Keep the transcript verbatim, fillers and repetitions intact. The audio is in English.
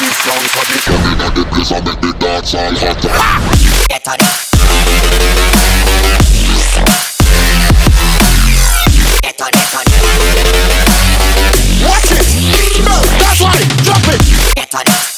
this song for the come inna the place and make the dance all hot. Get on it. Get on it, on it. Watch it. No, that's right. Drop it. Get on it.